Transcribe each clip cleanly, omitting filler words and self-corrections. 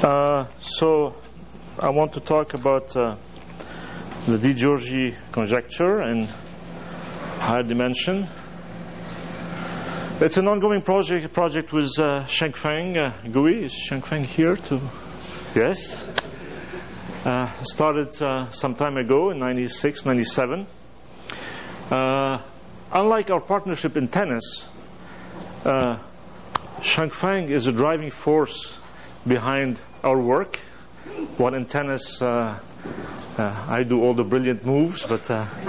So I want to talk about the Di-Giorgi conjecture in higher dimension. It's an ongoing project with Shengfeng Gui. Is Shengfeng here too? Yes. Started some time ago in 96, 97. Unlike our partnership in tennis, Shengfeng is a driving force behind our work. While in tennis, I do all the brilliant moves, but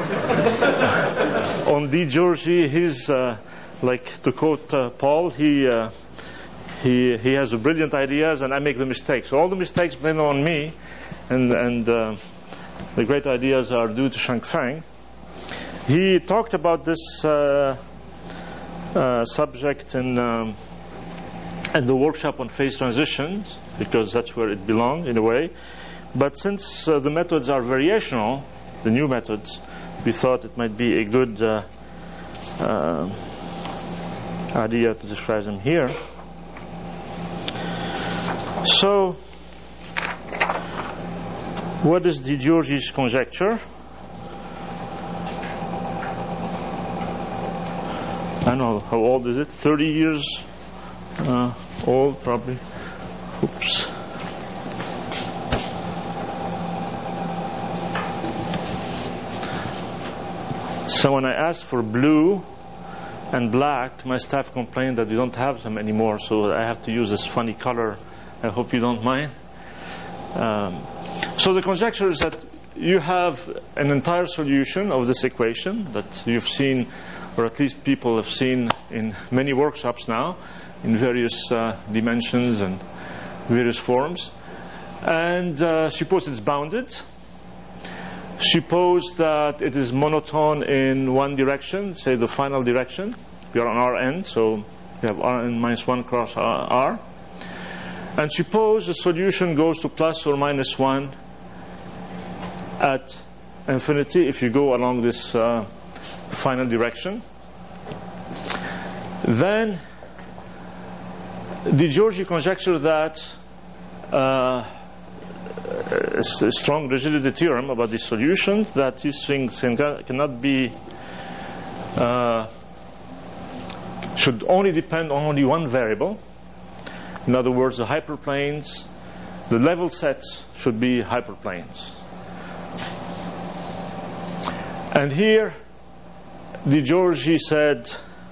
on Di-Giorgi, he's like to quote Paul, he has the brilliant ideas, and I make the mistakes. So all the mistakes blame on me, and the great ideas are due to Shengfeng. He talked about this subject in the workshop on phase transitions, because that's where it belonged in a way. But since the methods are variational, the new methods, we thought it might be a good idea to describe them here. So, what is Di-Giorgi's conjecture? I don't know, how old is it? 30 years old, probably. Oops. So when I asked for blue and black, my staff complained that we don't have them anymore, so I have to use this funny color. I hope you don't mind. So the conjecture is that you have an entire solution of this equation that you've seen, or at least people have seen in many workshops now, in various dimensions and various forms. And suppose it's bounded. Suppose that it is monotone in one direction, say the final direction. We are on Rn, so we have Rn minus 1 cross R. And suppose the solution goes to plus or minus 1 at infinity if you go along this final direction. Then Di-Giorgi conjecture that a strong rigidity theorem about these solutions, that these things cannot be should only depend on only one variable. In other words, the hyperplanes, the level sets should be hyperplanes. And here Di-Giorgi said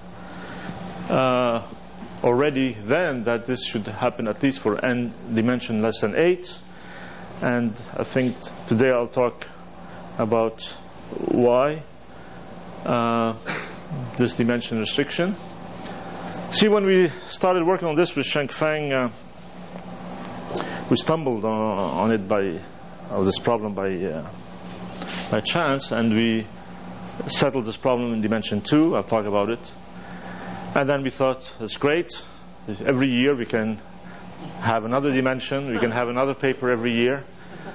already then that this should happen at least for n dimension less than 8. And I think today I'll talk about why this dimension restriction. See, when we started working on this with Shengfeng, we stumbled on it this problem by chance, and we settled this problem in dimension 2. I'll talk about it. And then we thought, that's great. Every year we can have another dimension. We can have another paper every year.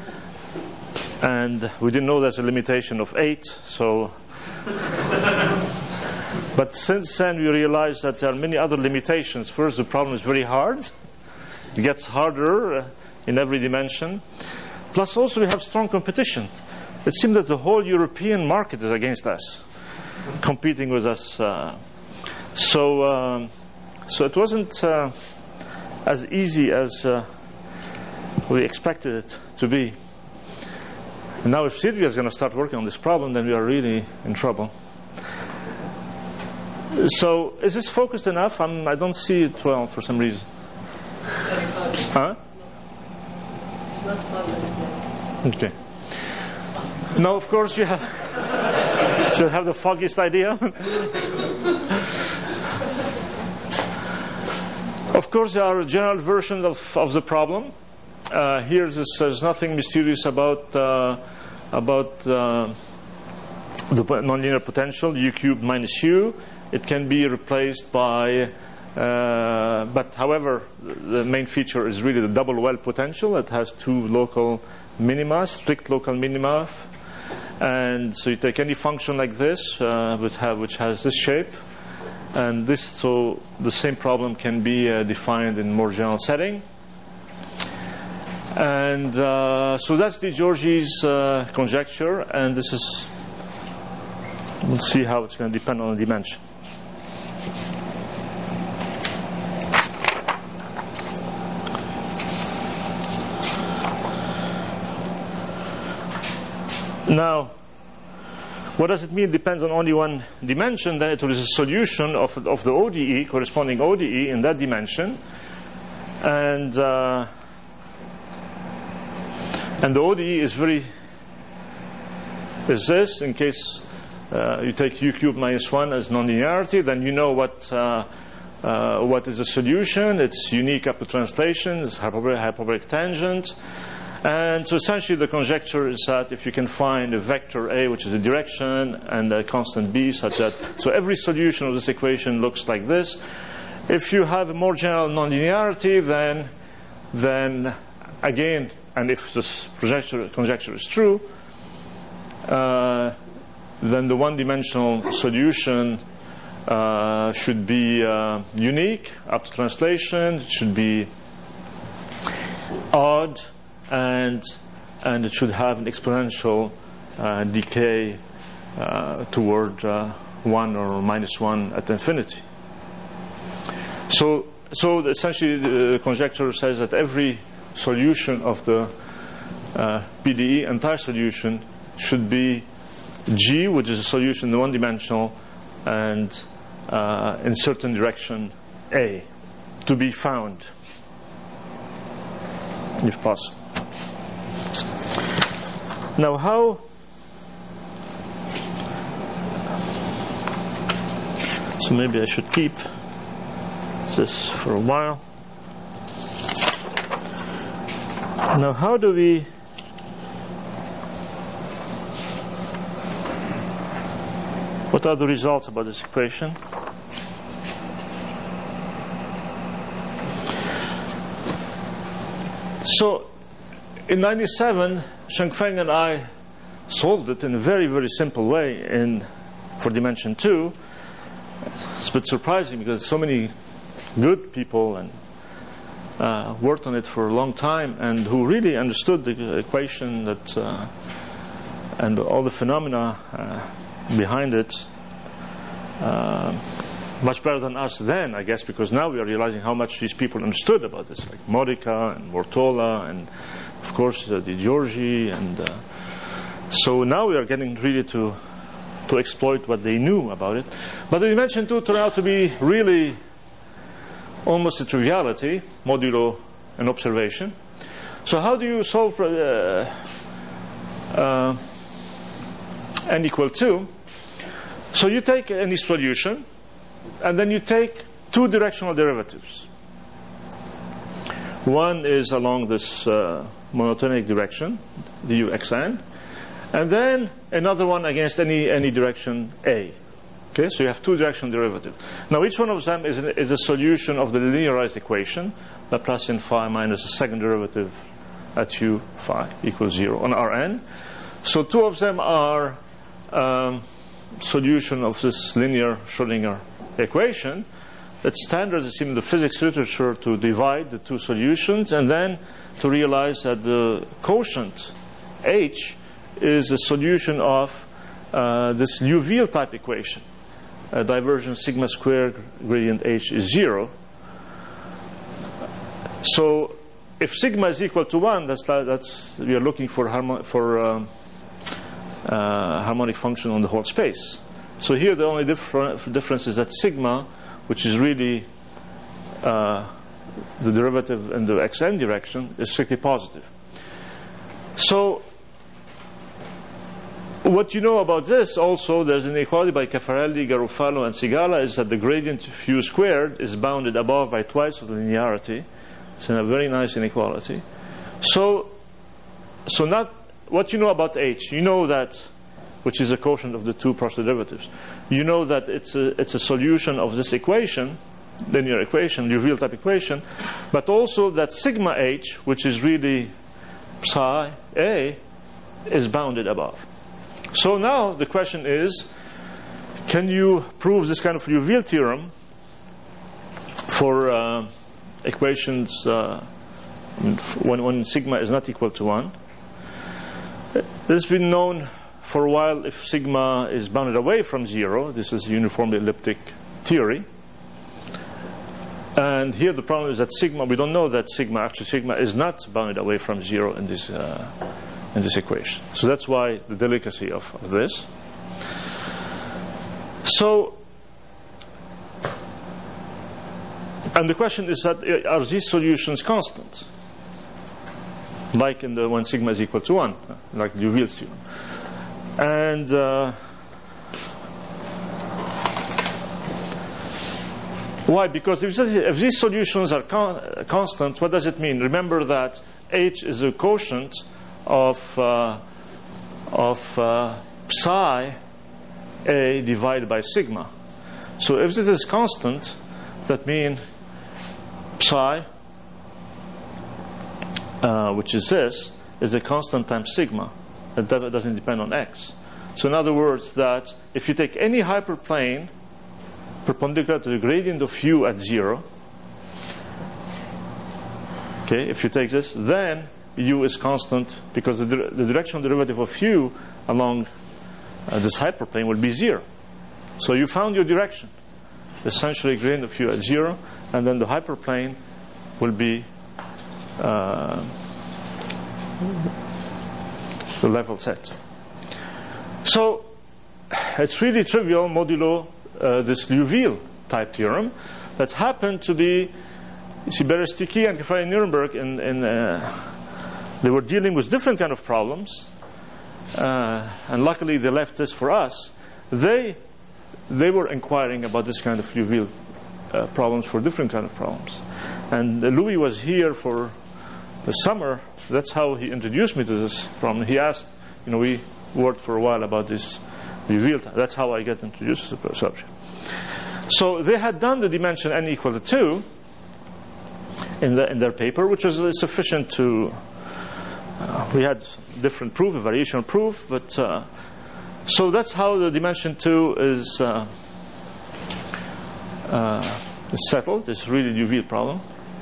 And we didn't know there's a limitation of 8. So, but since then we realized that there are many other limitations. First, the problem is very hard. It gets harder in every dimension. Plus also we have strong competition. It seems that the whole European market is against us, competing with us. So it wasn't as easy as we expected it to be. And now if Sylvia is going to start working on this problem, then we are really in trouble. So is this focused enough? I don't see it well for some reason. Huh? It's not foggy. Okay. Now, of course, you have should have the foggiest idea. Of course, there are general versions of the problem. Here, there's nothing mysterious about the nonlinear potential, u cubed minus u. It can be replaced by, but however, the main feature is really the double well potential. It has two local minima, strict local minima. And so you take any function like this, which has this shape, and this, so the same problem can be defined in more general setting. And so that's de Giorgi's conjecture, and this is, we'll see how it's going to depend on the dimension. Now, what does it mean? It depends on only one dimension. Then it is a solution of the ODE, corresponding ODE in that dimension. And the ODE is this, in case you take u cubed minus 1 as nonlinearity, then you know what is the solution. It's unique up to translation, it's hyperbolic tangent. And so essentially the conjecture is that if you can find a vector A, which is a direction, and a constant B, such that, so every solution of this equation looks like this. If you have a more general nonlinearity, then again, and if this conjecture is true, then the one-dimensional solution should be unique up to translation. It should be odd, and it should have an exponential decay toward 1 or minus 1 at infinity. So essentially the conjecture says that every solution of the PDE, entire solution, should be G, which is a solution in the one-dimensional, and in certain direction A, to be found, if possible. Now, so maybe I should keep this for a while. Now, what are the results about this equation? So, in 97, Shengfeng and I solved it in a very, very simple way for dimension 2. It's a bit surprising because so many good people and worked on it for a long time, and who really understood the equation and all the phenomena behind it much better than us then, I guess, because now we are realizing how much these people understood about this, like Modica and Mortola and of course de Giorgi, and so now we are getting really to exploit what they knew about it. But the dimension 2 turned out to be really almost a triviality, modulo an observation. So how do you solve for n equal 2? So you take any solution, and then you take two directional derivatives. One is along this monotonic direction, duxn, and then another one against any direction A. Okay, so you have two directional derivatives. Now each one of them is a solution of the linearized equation, Laplacian phi minus the second derivative at u phi equals 0 on Rn. So two of them are solution of this linear Schrödinger equation. It's standard, it seems, in the physics literature to divide the two solutions and then to realize that the quotient H is a solution of this Liouville type equation. Divergence sigma squared gradient H is 0. So if sigma is equal to 1, that's we are looking for harmonic function on the whole space. So here the only difference is that sigma, which is really the derivative in the xn direction, is strictly positive. So what you know about this also, there's an inequality by Caffarelli, Garofalo, and Sigala, is that the gradient of u squared is bounded above by twice of the linearity. It's a very nice inequality. So not what you know about H, you know that, which is a quotient of the two partial derivatives. You know that it's a solution of this equation, linear equation, Liouville type equation, but also that sigma H, which is really psi A, is bounded above. So now the question is, can you prove this kind of Liouville theorem for equations when sigma is not equal to 1. This has been known for a while if sigma is bounded away from 0. This is uniformly elliptic theory. And here the problem is that sigma, we don't know that sigma is not bounded away from 0 in this equation. So that's why the delicacy of this. So, and the question is that are these solutions constant? Like when sigma is equal to 1, like Liouville's theorem. And why? Because if these solutions are constant, what does it mean? Remember that H is a quotient of psi A divided by sigma. So if this is constant, that means psi, which is this, is a constant times sigma. It doesn't depend on x. So in other words, that if you take any hyperplane perpendicular to the gradient of u at 0, okay, if you take this, then u is constant because the directional derivative of u along this hyperplane will be 0. So you found your direction, essentially gradient of u at 0, and then the hyperplane will be the level set. So it's really trivial modulo this Liouville type theorem that happened to be, you see, Beresty and Kefauver-Nuremberg they were dealing with different kind of problems, and luckily they left this for us. They were inquiring about this kind of Liouville problems for different kind of problems. And Louis was here for the summer. That's how he introduced me to this problem. He asked, we worked for a while about this Liouville. That's how I get introduced to the subject. So they had done the dimension n equal to 2 in their paper, which was sufficient to. We had different proof, a variational proof, but so that's how the dimension 2 is settled. It's really Liouville problem.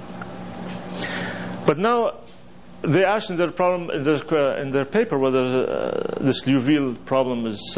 But now they asked in their problem in their paper whether this Liouville problem is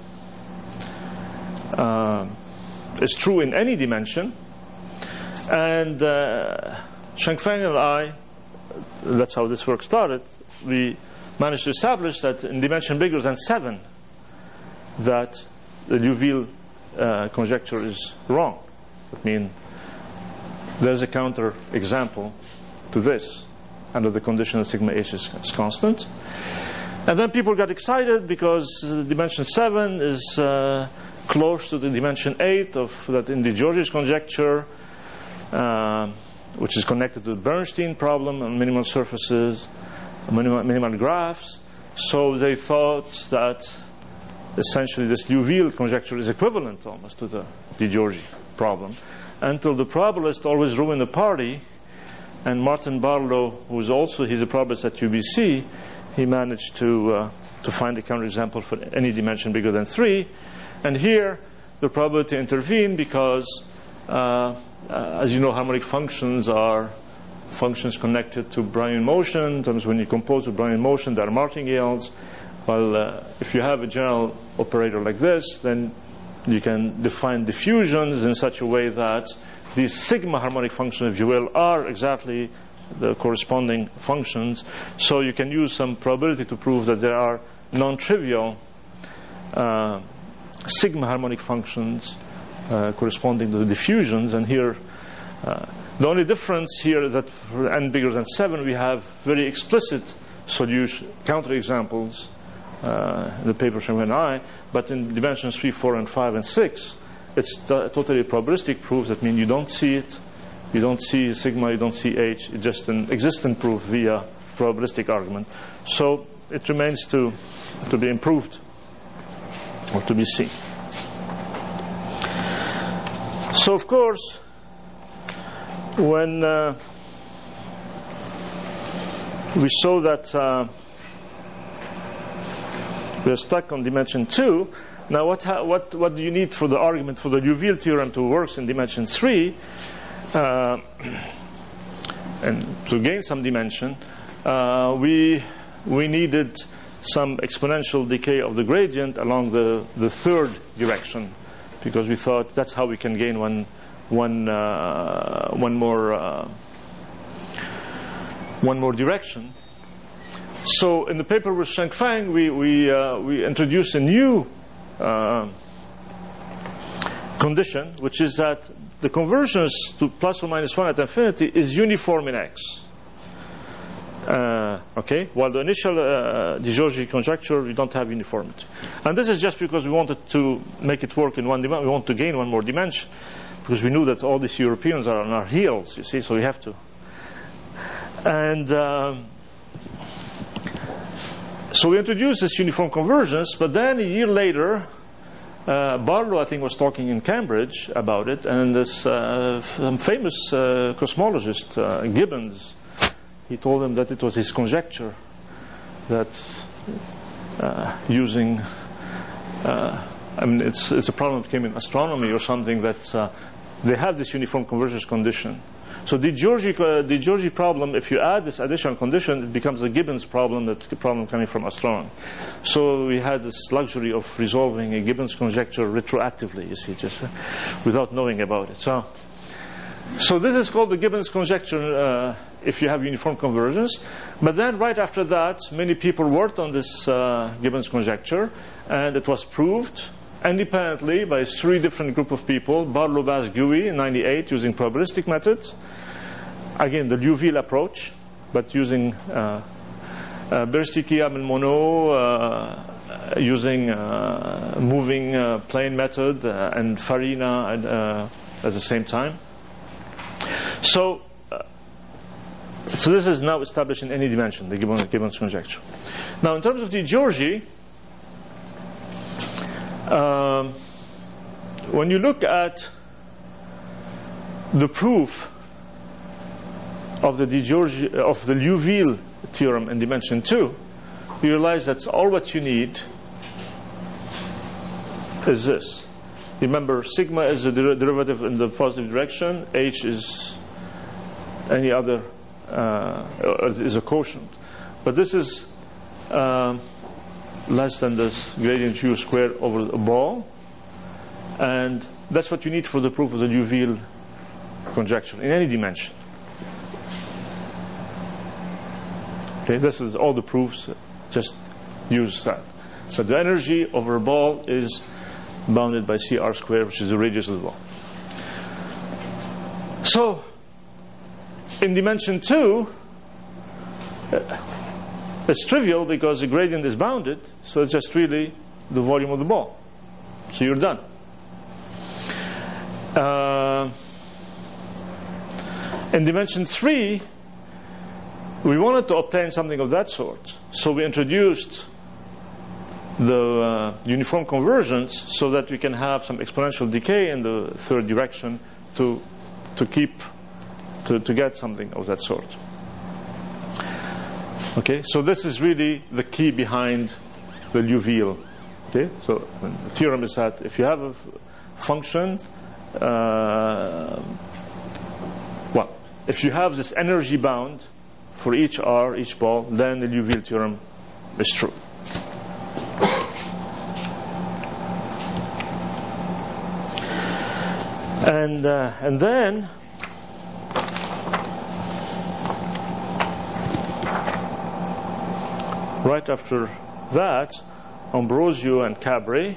true in any dimension. And Shangfeng and I, that's how this work started, we managed to establish that in dimension bigger than 7 that the Liouville conjecture is wrong. I mean, there's a counter example to this under the condition that sigma h is constant. And then people got excited because dimension 7 is close to the dimension 8 of that in Di-Giorgi's conjecture, which is connected to the Bernstein problem on minimal surfaces, minimal graphs. So they thought that essentially this Liouville conjecture is equivalent almost to the Di-Giorgi problem, until the probabilist always ruined the party. And Martin Barlow, who's also, he's a probabilist at UBC, he managed to find a counterexample for any dimension bigger than 3. And here, the probability intervened because, as you know, harmonic functions are functions connected to Brownian motion. In terms when you compose a Brownian motion, there are martingales. Well, if you have a general operator like this, then you can define diffusions in such a way that these sigma harmonic functions, if you will, are exactly the corresponding functions. So you can use some probability to prove that there are non-trivial sigma harmonic functions corresponding to the diffusions. And here, the only difference here is that for n bigger than 7, we have very explicit solution counterexamples in the paper from I. But in dimensions 3, 4, and 5, and 6, it's totally probabilistic proof. That means you don't see it, you don't see sigma, you don't see h. It's just an existent proof via probabilistic argument. So it remains to be improved or to be seen. So of course, when we saw that we're stuck on dimension 2. Now, what do you need for the argument for the Liouville theorem to work in dimension 3? and to gain some dimension, we needed some exponential decay of the gradient along the third direction, because we thought that's how we can gain one more direction. So in the paper with Shengfeng, we introduced a new condition, which is that the convergence to plus or minus 1 at infinity is uniform in X. Okay, while the initial de Giorgi conjecture, we don't have uniformity. And this is just because we wanted to make it work in one dimension. We want to gain one more dimension, because we knew that all these Europeans are on our heels, you see, so we have to. And so we introduced this uniform convergence, but then a year later, Barlow, I think, was talking in Cambridge about it, and this famous cosmologist, Gibbons, he told him that it was his conjecture that using, I mean, it's a problem that came in astronomy or something, that they have this uniform convergence condition. So the de Giorgi problem, if you add this additional condition, it becomes a Gibbons problem, that's the problem coming from astronomy. So we had this luxury of resolving a Gibbons conjecture retroactively, you see, just without knowing about it. So this is called the Gibbons conjecture if you have uniform convergence. But then right after that, many people worked on this Gibbons conjecture, and it was proved independently by 3 different group of people: Barlow, Bass, Gouy in 98 using probabilistic methods. Again, the Liouville approach, but using Beresty, and Monod using moving plane method, and Farina at the same time. So this is now established in any dimension, the Gibbons conjecture. Now, in terms of de Giorgi, when you look at the proof of the de Giorgi, of the Liouville theorem in dimension 2, you realize that's all what you need is this. Remember, sigma is the derivative in the positive direction, h is any other, is a quotient. But this is less than this gradient u squared over a ball, and that's what you need for the proof of the Liouville conjecture in any dimension. Okay, this is all the proofs, just use that. But the energy over a ball is bounded by CR squared, which is the radius of the ball. So, in dimension 2, it's trivial because the gradient is bounded, so it's just really the volume of the ball. So you're done. In dimension 3, we wanted to obtain something of that sort, so we introduced the uniform convergence so that we can have some exponential decay in the third direction to get something of that sort. Okay, so this is really the key behind the Liouville. Okay, so the theorem is that if you have a function, if you have this energy bound for each R, each ball, then the Liouville theorem is true. And then right after that, Ambrosio and Cabri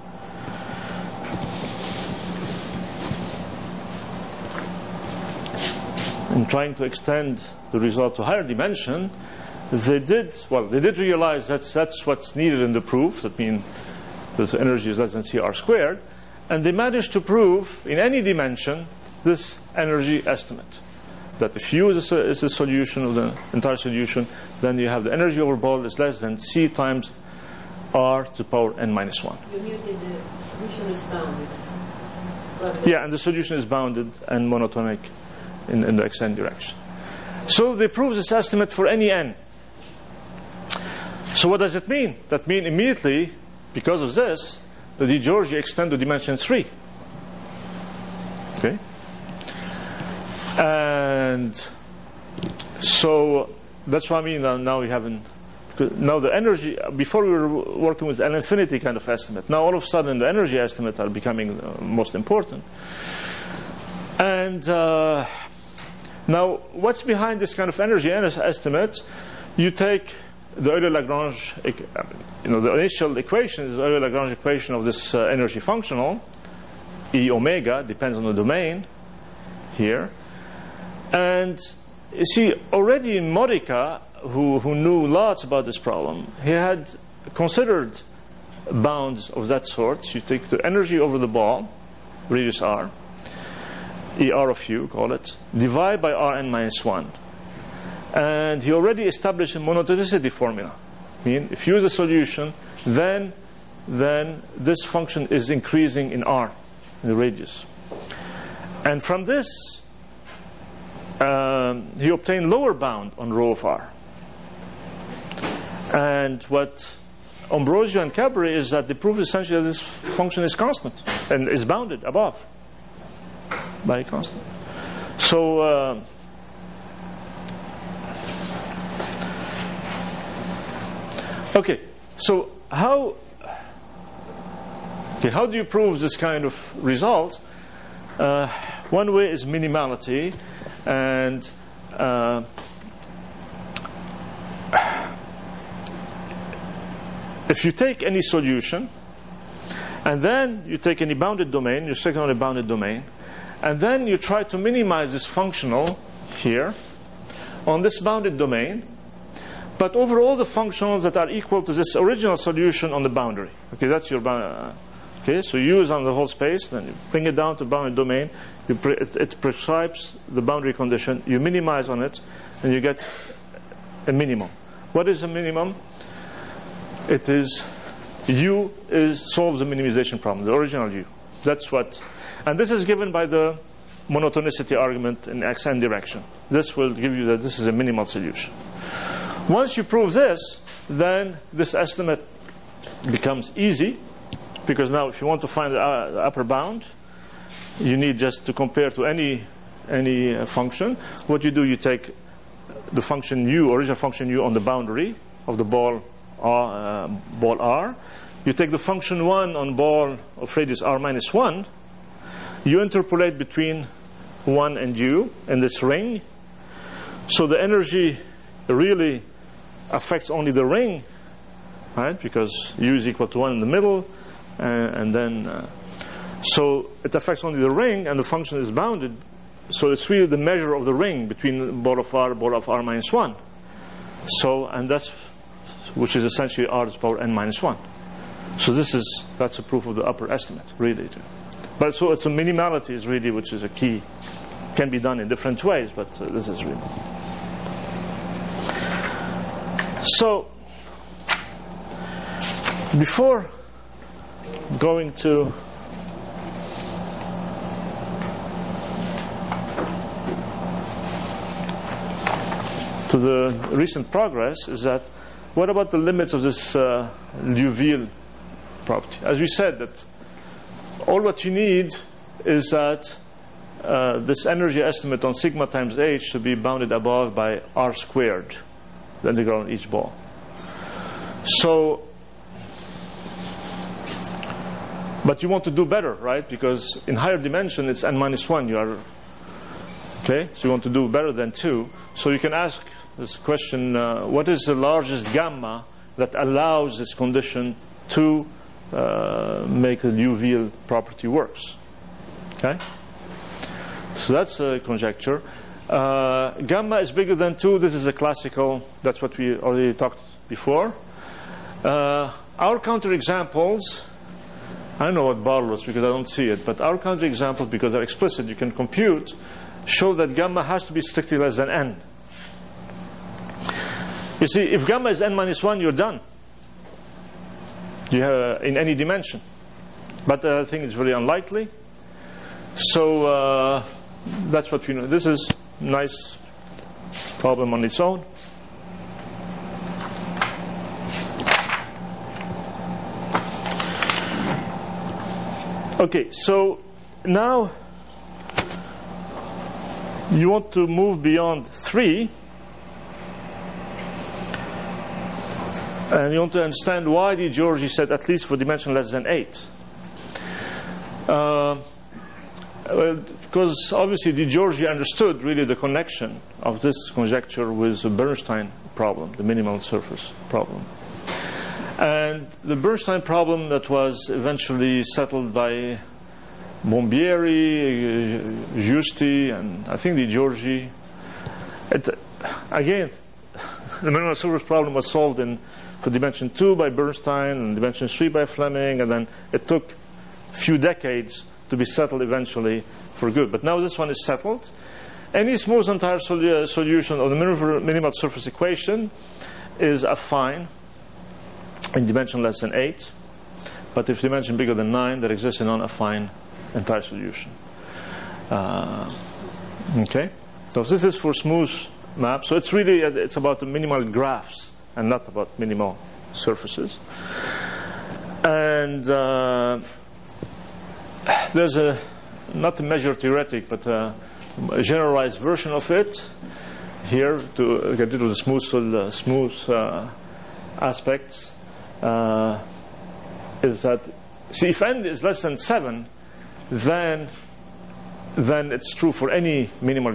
in trying to extend the result to higher dimension, they did realize that's what's needed in the proof. That means this energy is less than CR squared. And they managed to prove in any dimension this energy estimate. That if U is the solution of the entire solution, then you have the energy over ball is less than C times R to the power n minus 1. You knew that the solution is bounded. Yeah, and the solution is bounded and monotonic in the xn direction. So they prove this estimate for any n. So what does it mean? That means immediately, because of this, the de Giorgi extend to dimension 3. Okay? And So that's what I mean. Now we haven't. Now the energy, before we were working with an infinity kind of estimate. Now all of a sudden the energy estimates are becoming most important. And now what's behind this kind of energy estimate? You take the Euler-Lagrange, the initial equation is the Euler-Lagrange equation of this energy functional, E omega, depends on the domain here. And you see, already in Modica, who knew lots about this problem, he had considered bounds of that sort. You take the energy over the ball, radius r, ER of u, call it, divide by Rn minus 1. And he already established a monotonicity formula. I mean, if you use a solution, then this function is increasing in R, in the radius. And from this, he obtained lower bound on rho of R. And what Ambrosio and Cabri is that they prove essentially that this function is constant and is bounded above by a constant. So okay, so how do you prove this kind of result? One way is minimality, and if you take any solution and then you take any bounded domain, you stick on a bounded domain, and then you try to minimize this functional here on this bounded domain, but over all the functionals that are equal to this original solution on the boundary. Okay, that's your boundary. Okay, so you use on the whole space, then you bring it down to bounded domain, it prescribes the boundary condition, you minimize on it, and you get a minimum. What is a minimum? It is U solves the minimization problem, the original U. That's what, and this is given by the monotonicity argument in xn direction. This will give you that this is a minimal solution. Once you prove this, then this estimate becomes easy, because now if you want to find the upper bound, you need just to compare to any function. What you do, you take the function U, original function U on the boundary of the ball R. You take the function 1 on ball of radius R minus 1. You interpolate between 1 and U in this ring. So the energy really affects only the ring, right? Because U is equal to 1 in the middle, and then so it affects only the ring, and the function is bounded. So it's really the measure of the ring between ball of R minus 1. So, and that's which is essentially R to the power n minus 1. So that's a proof of the upper estimate, really. But so it's a minimality is really which is a key. Can be done in different ways, but this is really. So before going to the recent progress, is that what about the limits of this Liouville property? As we said, that all what you need is that this energy estimate on sigma times h should be bounded above by r squared, the integral on each ball. So, but you want to do better, right? Because in higher dimension it's n minus 1. You are okay. So you want to do better than 2. So you can ask this question: what is the largest gamma that allows this condition to make the Liouville property works? Okay. So that's a conjecture. Gamma is bigger than 2. This is a classical. That's what we already talked before. Our counterexamples, I don't know what bar was because I don't see it, but our counterexamples, because they're explicit, you can compute, show that gamma has to be strictly less than n. You see, if gamma is n minus 1, you're done. You have in any dimension. But I think it's very unlikely. So that's what we know. This is a nice problem on its own. Okay, so now you want to move beyond 3. And you want to understand why Di Giorgi said at least for dimension less than 8. Well, because obviously Di Giorgi understood really the connection of this conjecture with the Bernstein problem, the minimal surface problem. And the Bernstein problem that was eventually settled by Bombieri, Giusti, and I think Di Giorgi. Again, the minimal surface problem was solved for dimension 2 by Bernstein and dimension 3 by Fleming, and then it took a few decades to be settled eventually for good. But now this one is settled. Any smooth entire solution of the minimal surface equation is affine in dimension less than 8. But if dimension bigger than 9, there exists a non-affine entire solution. Okay? So this is for smooth maps. So it's about the minimal graphs and not about minimal surfaces. And there's not a measure theoretic, but a generalized version of it here to get rid of the smooth aspects. Is that, see, if n is less than 7, then it's true for any minimal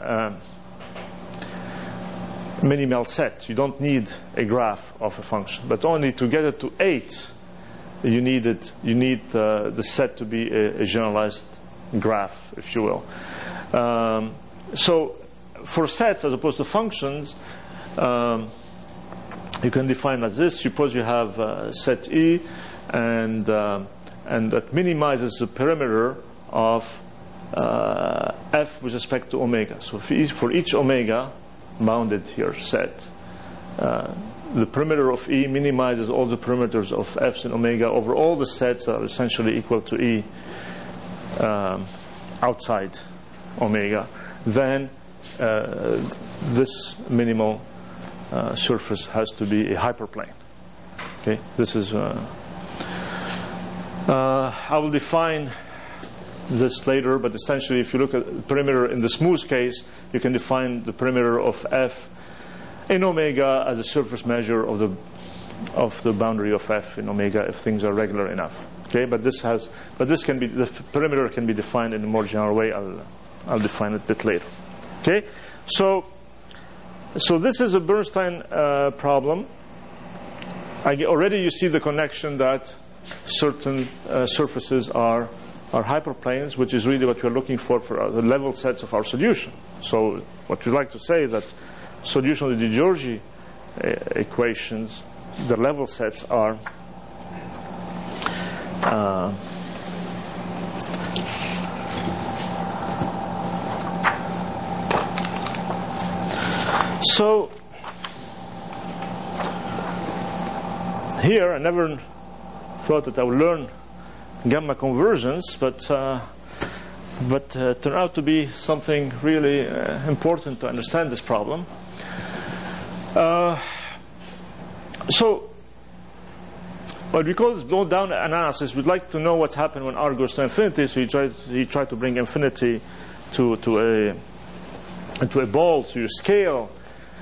minimal set. You don't need a graph of a function, but only to get it to 8, you need the set to be a generalized graph, if you will. So for sets as opposed to functions, you can define as this. Suppose you have set E, and that minimizes the perimeter of f with respect to omega. So for each omega bounded here set, the perimeter of E minimizes all the perimeters of f's and omega over all the sets that are essentially equal to E outside omega. Then this minimal surface has to be a hyperplane. Okay, this is. I will define this later, but essentially, if you look at the perimeter in the smooth case, you can define the perimeter of f in omega as a surface measure of the boundary of f in omega if things are regular enough. Okay, but the perimeter can be defined in a more general way. I'll define it a bit later. Okay, so this is a Bernstein problem. Already you see the connection that certain surfaces are hyperplanes, which is really what we're looking for the level sets of our solution. So what we'd like to say is that solution of the Di Giorgi equations, the level sets are so here I never thought that I would learn gamma convergence, but turned out to be something really important to understand this problem. So what we call this blown down analysis, we'd like to know what happened when R goes to infinity, so you try to bring infinity to a ball, so you scale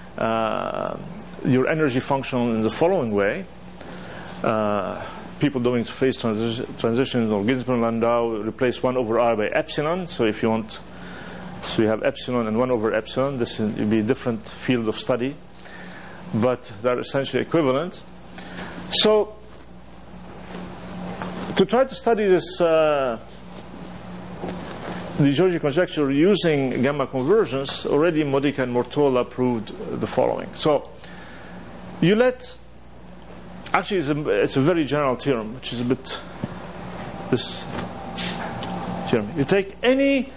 your energy function in the following way. People doing phase transitions or Ginzburg Landau replace 1 over r by epsilon. So if you want, so you have epsilon and 1 over epsilon. This will be a different field of study, but they're essentially equivalent. So to try to study this Di Giorgi conjecture using gamma convergence, already Modica and Mortola proved the following. So you let, actually it's a very general theorem, which is a bit this theorem. You take any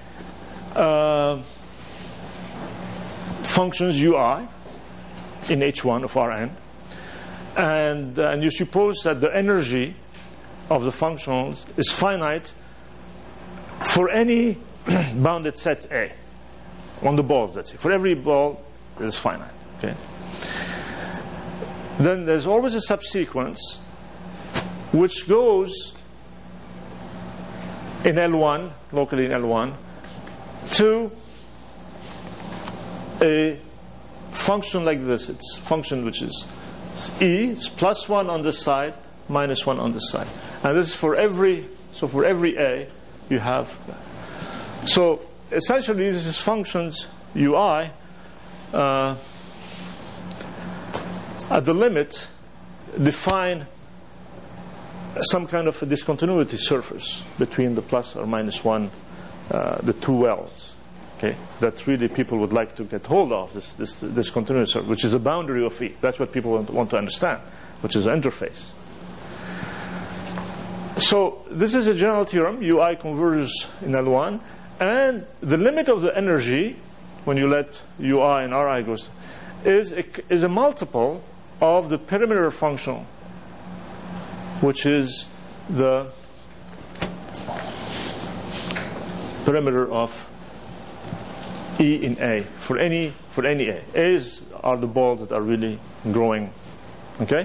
functions ui in H1 of Rn, and you suppose that the energy of the functions is finite for any bounded set A on the balls, let's say. For every ball, it is finite. Okay. Then there's always a subsequence which goes in L1, locally in L1, to a function like this. It's a function which is E is plus 1 on this side, minus 1 on this side. And this is for every A you have. So essentially this is functions ui at the limit define some kind of a discontinuity surface between the plus or minus 1, the two wells. Okay, that really people would like to get hold of, this continuity surface, which is a boundary of E. That's what people want to understand, which is an interface. So this is a general theorem. UI converges in L1, and the limit of the energy when you let UI and Ri go is a multiple of the perimeter function, which is the perimeter of E in A for any A. A's are the balls that are really growing. Okay.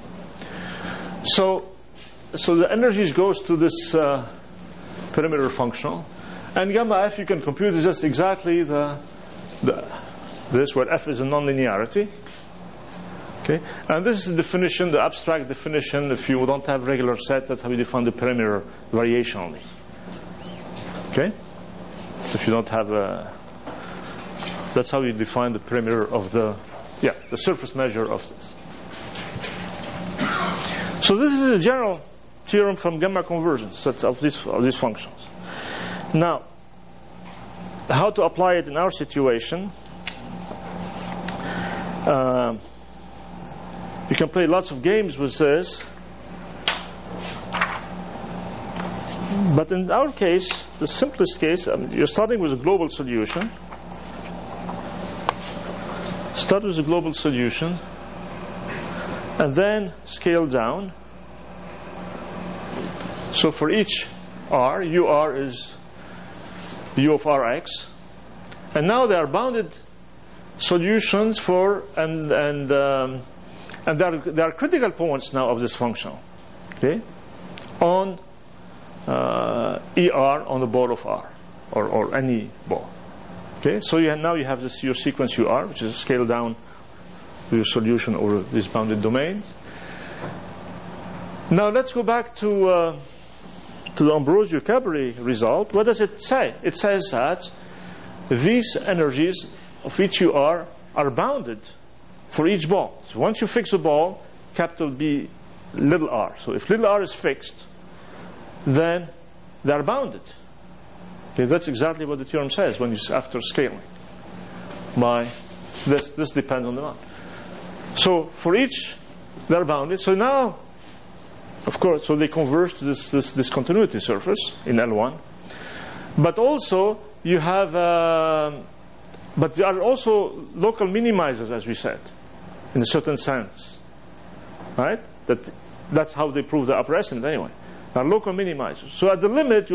So the energies goes to this perimeter functional, and gamma f you can compute is just exactly this where f is a nonlinearity. Okay, and this is the definition, the abstract definition. If you don't have regular sets, that's how you define the perimeter variationally. Okay, if you don't have that's how you define the perimeter of the surface measure of this. So this is a general theorem from gamma convergence of these functions. Now, how to apply it in our situation? You can play lots of games with this, but in our case, the simplest case, you're starting with a global solution. Start with a global solution, and then scale down. So for each R, UR is U of Rx, and now there are bounded solutions for and there are critical points now of this function, okay, on ER on the ball of R or any ball. Okay, so now you have your sequence UR, which is scaled down to your solution over these bounded domains. Now let's go back to the Ambrosio-Cabri result. What does it say? It says that these energies of each UR are bounded for each ball. So once you fix a ball, capital B, little r. So if little r is fixed, then they are bounded. Okay, that's exactly what the theorem says when it's after scaling. This depends on the amount. So for each, they are bounded. So now, of course, so they converge to this continuity surface in L1. But also you have, but there are also local minimizers, as we said, in a certain sense, right? That's how they prove the upper estimate anyway. There are local minimizers. So at the limit,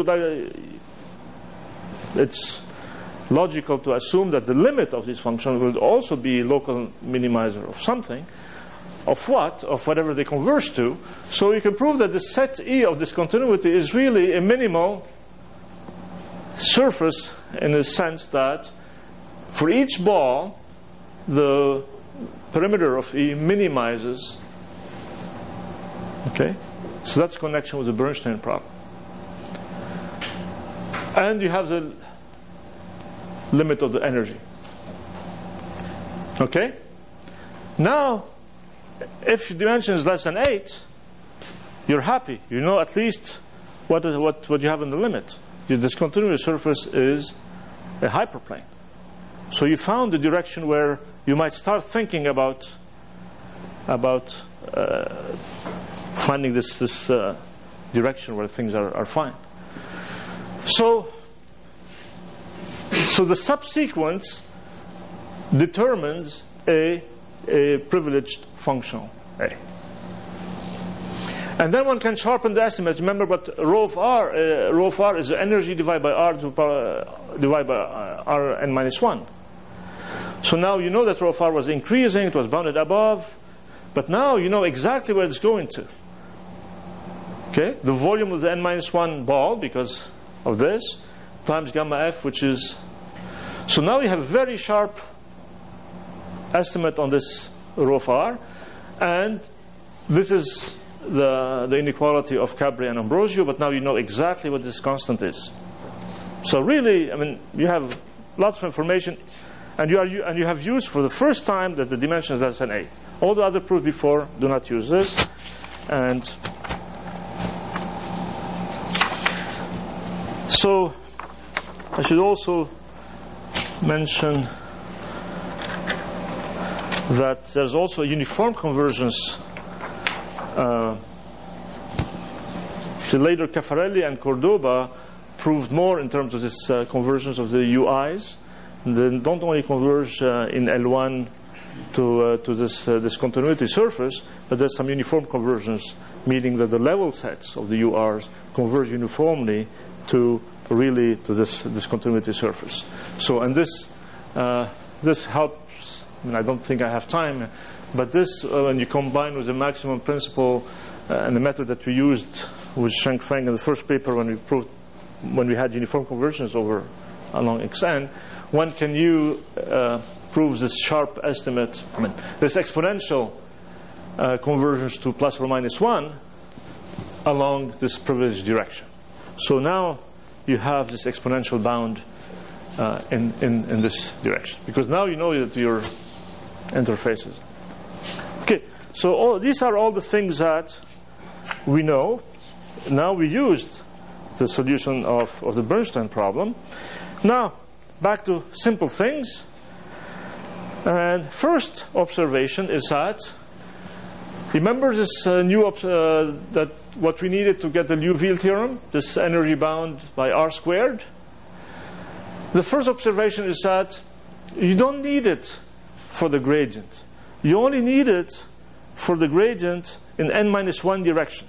it's logical to assume that the limit of this function will also be local minimizer of something. Of what? Of whatever they converge to. So you can prove that the set E of this continuity is really a minimal surface in the sense that for each ball, the perimeter of E minimizes. Okay? So that's connection with the Bernstein problem. And you have the limit of the energy. Okay? Now, if dimension is less than 8, you're happy. You know at least what you have in the limit. The discontinuous surface is a hyperplane. So you found the direction where you might start thinking about finding this direction where things are fine. So the subsequence determines a privileged functional A. And then one can sharpen the estimate. Remember what rho of R is the energy divided by R divided by Rn minus 1. So now you know that rho of R was increasing, it was bounded above, but now you know exactly where it's going to. Okay? The volume of the n minus 1 ball, because of this, times gamma f, which is... So now you have a very sharp estimate on this rho of R, And this is the inequality of Cabri and Ambrosio, but now you know exactly what this constant is. So really, I mean, you have lots of information, and you have used for the first time that the dimension is less than 8. All the other proofs before do not use this. And so I should also mention that there's also a uniform convergence. The later Caffarelli and Cordoba proved more in terms of this convergence of the UIs. They don't only converge in L1 to this continuity surface, but there's some uniform convergence, meaning that the level sets of the URs converge uniformly to this continuity surface. So, and this helps. I mean, I don't think I have time, but this, when you combine with the maximum principle and the method that we used with Sheng-Feng in the first paper when we had uniform convergence along Xn, one can prove this sharp estimate, I mean, this exponential convergence to plus or minus 1 along this privileged direction. So now you have this exponential bound in this direction, because now you know that your interfaces. Okay, so these are all the things that we know. Now we used the solution of the Bernstein problem. Now back to simple things. And first observation is that, remember this that what we needed to get the Liouville theorem, this energy bound by R squared? The first observation is that you don't need it for the gradient. You only need it for the gradient in n-1 directions.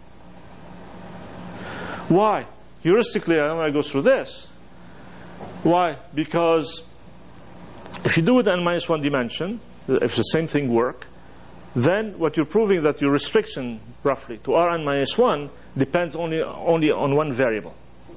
Why? Heuristically, I don't want to go through this. Why? Because if you do it in n-1 dimension, if the same thing work, then what you're proving that your restriction, roughly, to Rn-1 depends only on one variable.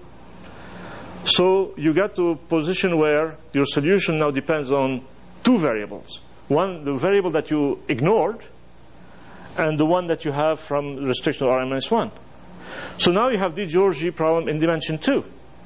So you get to a position where your solution now depends on two variables. One, the variable that you ignored, and the one that you have from the restriction to Rn-1. So now you have the Giorgi problem in dimension 2.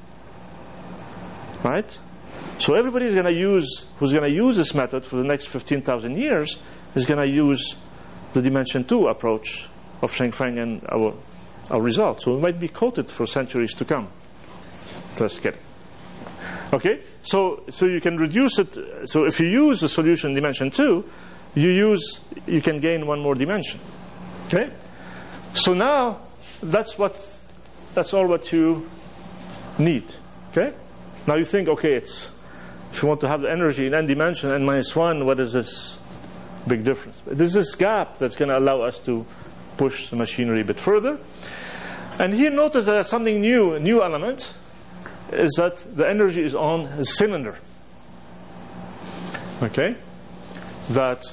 Right? So everybody who's going to use this method for the next 15,000 years is going to use the dimension 2 approach of Sheng-Feng and our result. So it might be quoted for centuries to come. Just kidding. Okay? So you can reduce it. So if you use the solution in dimension 2, you can gain one more dimension. Okay? So now that's all what you need. Okay? Now you think, okay, if you want to have the energy in n dimension, n-1, what is this big difference? There's this gap that's going to allow us to push the machinery a bit further. And here notice that something new, a new element, is that the energy is on a cylinder. Okay? That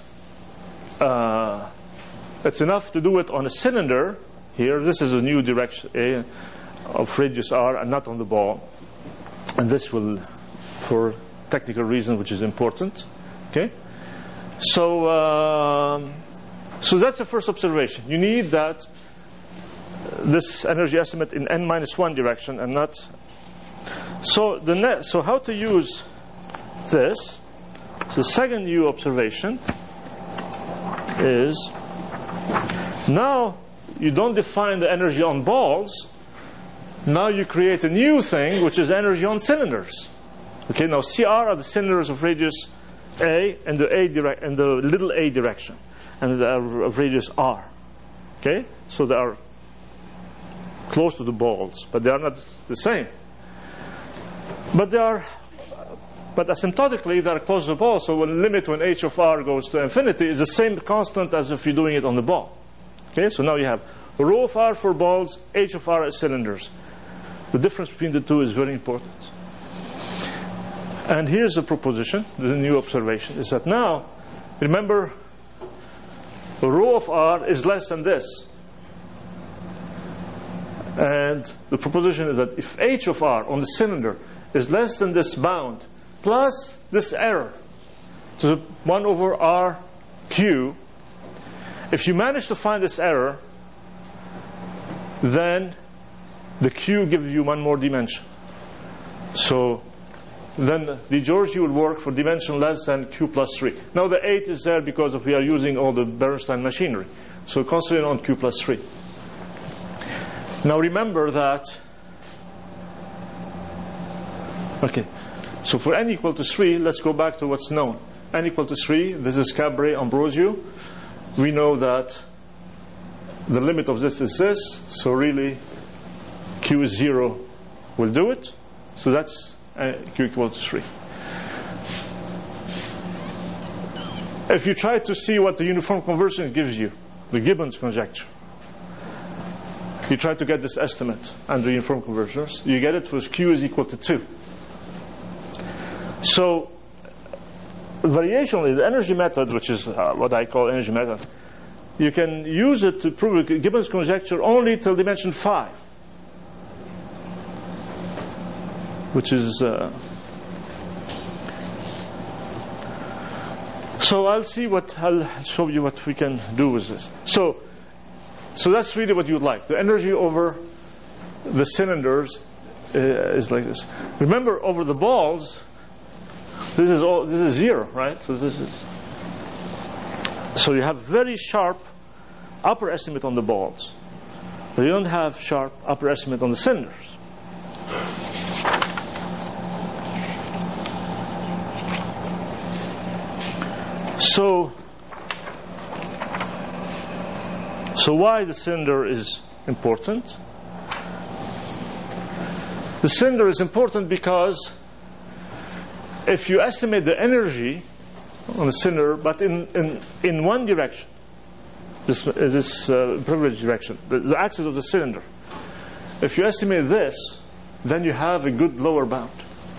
it's enough to do it on a cylinder. Here, this is a new direction A of radius r and not on the ball. And this will, for technical reason, which is important. Okay? So that's the first observation. You need that this energy estimate in n-1 direction and not. So how to use this? So the second new observation is now you don't define the energy on balls. Now you create a new thing, which is energy on cylinders. Okay, now CR are the cylinders of radius A and the little a direction, and they are of radius R. Okay, so they are close to the balls, but they are not the same. But asymptotically they are close to the ball. So when limit when h of r goes to infinity is the same constant as if you're doing it on the ball. Okay, so now you have rho of r for balls, h of r as cylinders. The difference between the two is very important. And here's the proposition, the new observation, is that now, remember, rho of r is less than this. And the proposition is that if h of r on the cylinder is less than this bound, plus this error, so 1 over r q, If you manage to find this error, then the Q gives you one more dimension. So then the Giorgi will work for dimension less than Q plus 3. Now the 8 is there because we are using all the Bernstein machinery. So concentrate on Q plus 3. Now remember that, okay, so for n equal to 3, let's go back to what's known. N equal to 3, this is Cabret, Ambrosio. We know that the limit of this is this, so really Q is 0 will do it. So that's Q equal to 3. If you try to see what the uniform convergence gives you, the Gibbons conjecture, you try to get this estimate under uniform convergence, you get it with Q is equal to 2. So variationally, the energy method, which is what I call energy method, you can use it to prove a Gibbons conjecture only till dimension 5, which is so I'll show you what we can do with this. So that's really what you'd like. The energy over the cylinders is like this. Remember, over the balls, this is 0, right? So you have very sharp upper estimate on the balls, but you don't have sharp upper estimate on the cylinders. So why the cylinder is important? The cylinder is important because if you estimate the energy on the cylinder, but in one direction, this privileged direction, the axis of the cylinder, if you estimate this, then you have a good lower bound.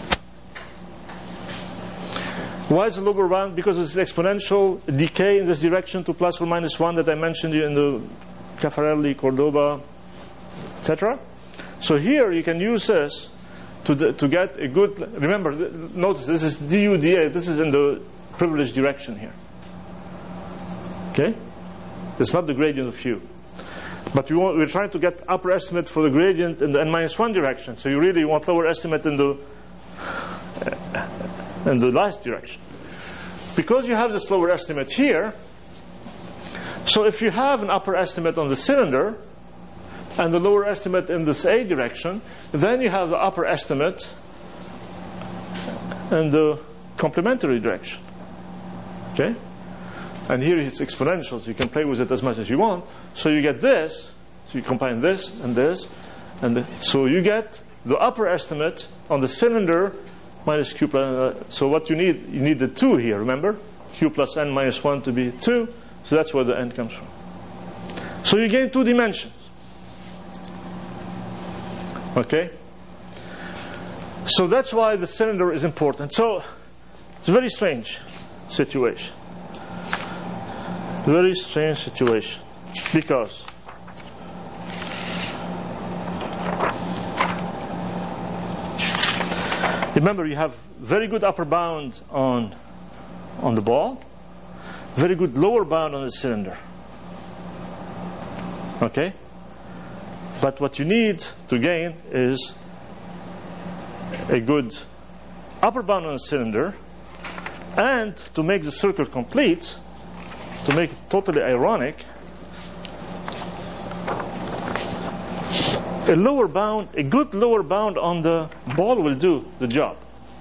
Why is the lower bound? Because it's exponential decay in this direction to plus or minus 1 that I mentioned in the Caffarelli, Cordoba, etc. So here you can use this to get a good. Remember, notice this is du dA. This is in the privileged direction here. Okay, it's not the gradient of u, but we're trying to get upper estimate for the gradient in the n-1 direction. So you really want lower estimate in the last direction. Because you have this lower estimate here, so if you have an upper estimate on the cylinder and the lower estimate in this A direction, then you have the upper estimate in the complementary direction. Okay? And here it's exponential, so you can play with it as much as you want. So you get this, so you combine this and this, so you get the upper estimate on the cylinder minus Q plus, so what you need the 2 here, remember? Q plus n minus 1 to be 2, so that's where the n comes from. So you gain 2 dimensions. Okay? So that's why the cylinder is important. So it's a very strange situation. Very strange situation. Because remember, you have very good upper bound on the ball, very good lower bound on the cylinder. Okay? But what you need to gain is a good upper bound on the cylinder, and to make the circle complete, to make it totally ironic, a good lower bound on the ball will do the job.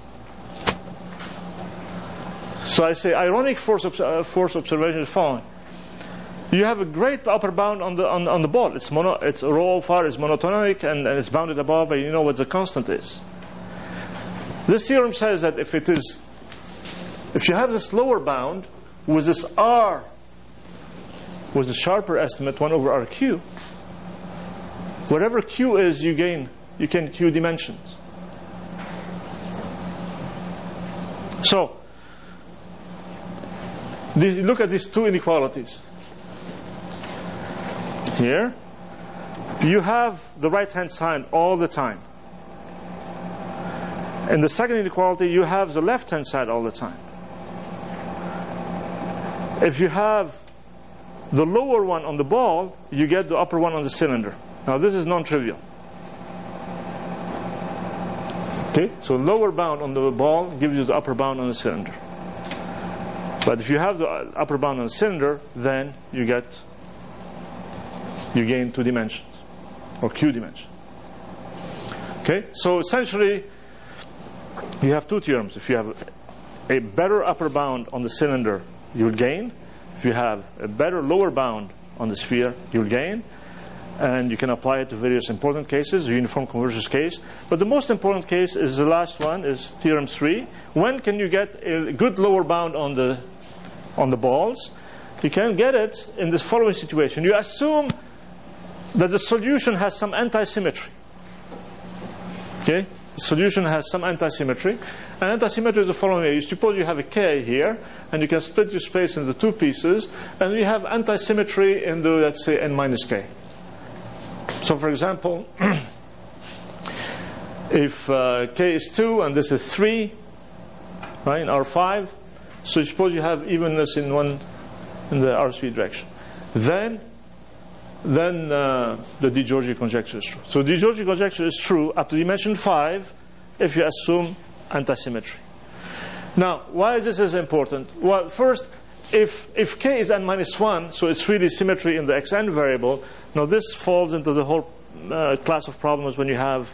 So I say ironic force observation is following. You have a great upper bound on the ball. It's rho alpha is monotonic and it's bounded above, and you know what the constant is. This theorem says that if you have this lower bound with this R, with a sharper estimate 1 over RQ, whatever Q is, you can Q dimensions. So look at these 2 inequalities. Here, you have the right-hand side all the time. In the second inequality, you have the left-hand side all the time. If you have the lower one on the ball, you get the upper one on the cylinder. Now this is non-trivial. Okay, so lower bound on the ball gives you the upper bound on the cylinder. But if you have the upper bound on the cylinder, then you gain 2 dimensions, or Q dimension. Okay, so essentially you have 2 theorems. If you have a better upper bound on the cylinder, you will gain. If you have a better lower bound on the sphere, you will gain. And you can apply it to various important cases, the uniform convergence case. But the most important case is the last one, is theorem 3. When can you get a good lower bound on the balls? You can get it in this following situation. You assume that the solution has some anti-symmetry. Okay? The solution has some anti-symmetry. And anti-symmetry is the following way. You suppose you have a K here, and you can split your space into 2 pieces, and you have anti-symmetry in the, let's say, n minus K. So for example, if K is 2 and this is 3, right, in R5, so suppose you have evenness in the R3 direction. Then the de Giorgi conjecture is true. So de Giorgi conjecture is true up to dimension 5 if you assume anti-symmetry. Now, why is this important? Well, first, if K is n minus 1, so it's really symmetry in the xn variable. Now this falls into the whole class of problems when you have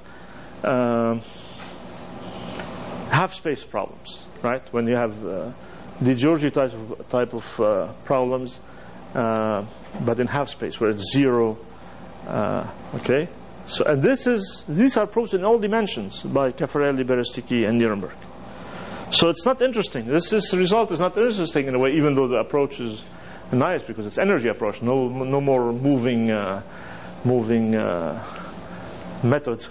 half-space problems, right? When you have de Giorgi type of problems, but in half-space where it's 0. Okay, so and these are proved in all dimensions by Caffarelli, Beresticki, and Nirenberg. So it's not interesting. This result is not interesting in a way, even though the approach is nice because it's energy approach. No more moving methods.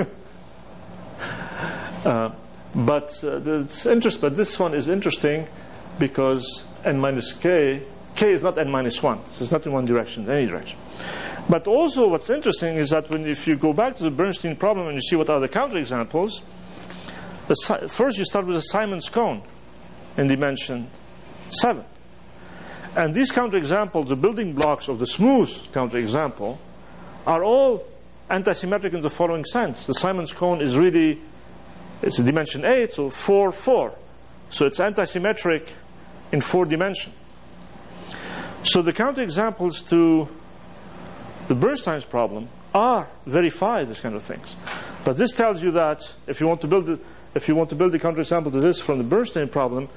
But it's interesting. But this one is interesting because n minus k is not n minus 1. So it's not in one direction, any direction. But also, what's interesting is that if you go back to the Bernstein problem and you see what are the counterexamples. First, you start with a Simon's cone in dimension 7. And these counterexamples, the building blocks of the smooth counterexample, are all antisymmetric in the following sense. The Simon's cone is really, it's a dimension 8, so 4, 4. So it's antisymmetric in 4 dimensions. So the counterexamples to the Bernstein's problem are verify these kind of things. But this tells you that if you want to build the counterexample to this from the Bernstein problem,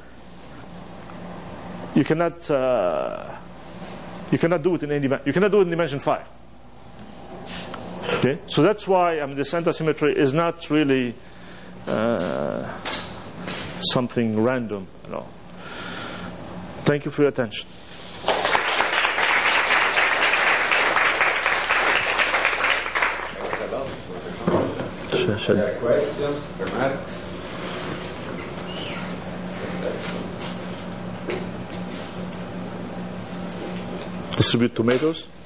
you cannot do it in any dimension. You cannot do it in dimension 5. Okay, so that's why this antisymmetry is not really something random at all. Thank you for your attention. Questions, remarks? Distribute tomatoes.